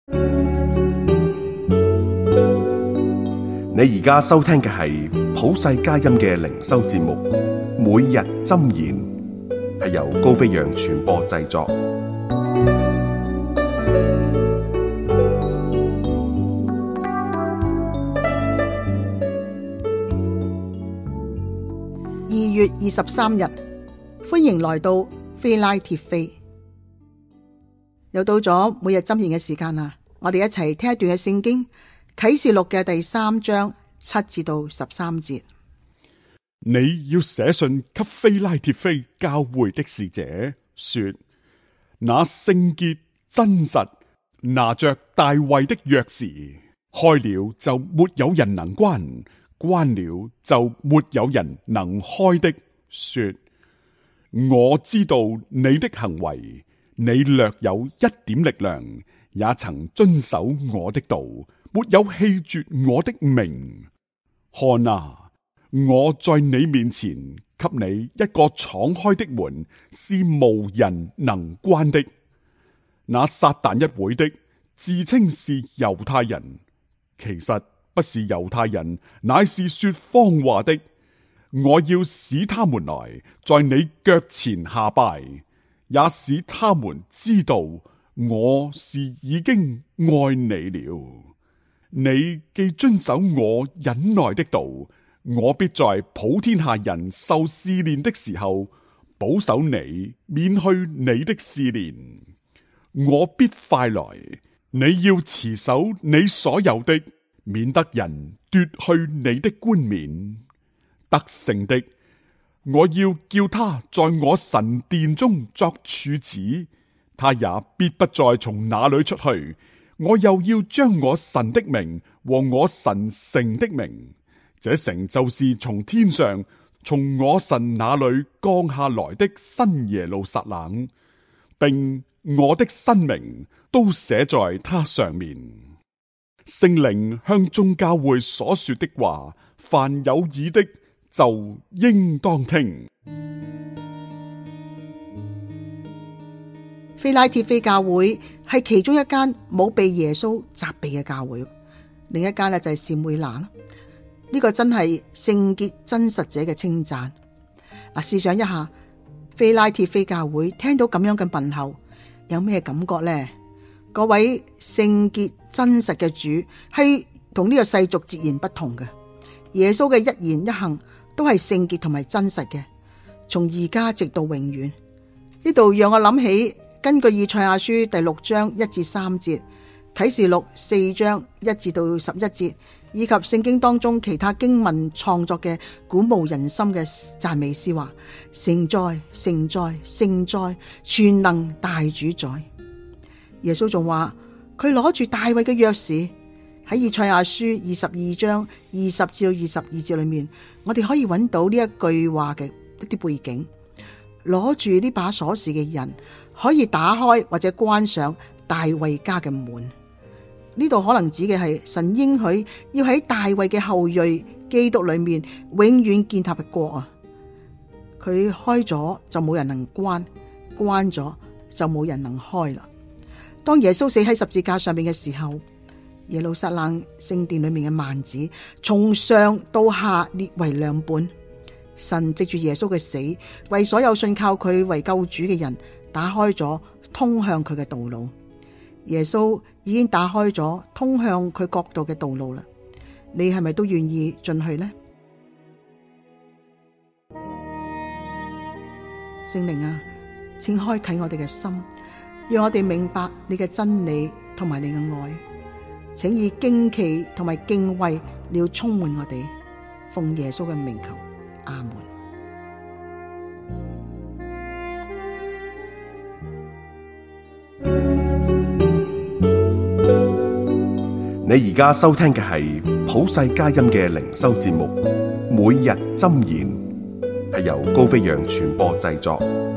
你而家收聽嘅係普世佳音嘅靈修節目，每日箴言，係由高飛揚傳播製作。 2月23日，歡迎來到非拉鐵非。又到咗每日箴言嘅時間啦，我哋一齊聽一段嘅聖經，啟示錄嘅第3章7至到13節。 你要寫信給非拉鐵非教會的使者，說：那聖潔真實，拿着大衛的鑰匙，開了就沒有人能關，關了就沒有人能開的，說：我知道你的行為，你略有一點力量，也曾遵守我的道，沒有棄絕我的名。看啊，我在你面前給你一個敞開的門，是無人能關的。那撒但一會的自稱是猶太人，其實不是猶太人，乃是說謊話的。我要使他們來，在你腳前下拜，也使他們知道我是已經愛你了。你既遵守我忍耐的道，我必在普天下人受試煉的時候，保守你免去你的試煉。我必快來，你要持守你所有的，免得人奪去你的冠冕。得勝的，我要叫他在我神殿中作柱子，他也必不再從那裏出去。我又要將我神的名和我神城的名，這城就是從天上從我神那裏降下來的新耶路撒冷，並我的新名都寫在它上面。聖靈向眾教會所說的話，凡有耳的就應當聽。 非拉鐵非教會係其中一間冇被耶穌責備嘅教會，另一間呢就係士每拿啦。呢個真係聖潔真實者嘅稱讚。嗱，試想一下，非拉鐵非教會聽到咁樣嘅問候，有咩感覺呢？嗰位聖潔真實嘅主係同呢個世俗截然不同嘅。耶穌嘅一言一行都係聖潔同埋真實嘅，從而家直到永遠。呢度讓我諗起根據以賽亞書第6章1至3節、啟示錄4章1至到11節，以及聖經當中其他經文創作嘅鼓舞人心嘅讚美詩話：聖哉，聖哉，聖哉，全能大主宰。耶穌仲話佢攞住大衛嘅鑰匙。喺以賽亞書22章20至22節裏面，我哋可以揾到呢一句話嘅一啲背景。攞住呢把鎖匙嘅人可以打開或者關上大衛家嘅門。呢度可能指嘅係神應許要喺大衛嘅後裔基督裏面永遠建立嘅國啊！佢開咗就冇人能關，關咗就冇人能開啦。當耶穌死喺十字架上面嘅時候，耶路撒冷聖殿裏面嘅幔子從上到下裂為兩半。神藉住耶穌嘅死，為所有信靠佢為救主嘅人打開咗通向佢嘅道路。耶穌已經打開咗通向佢國度嘅道路啦。你係咪都願意進去呢？聖靈啊，請開啟我哋嘅心，讓我哋明白你嘅真理同埋你嘅愛。請以驚奇同埋敬畏了充滿我哋，奉耶穌嘅名求，阿門。 你而家收聽嘅係普世佳音嘅靈修節目，每日箴言，係由高飛揚傳播製作。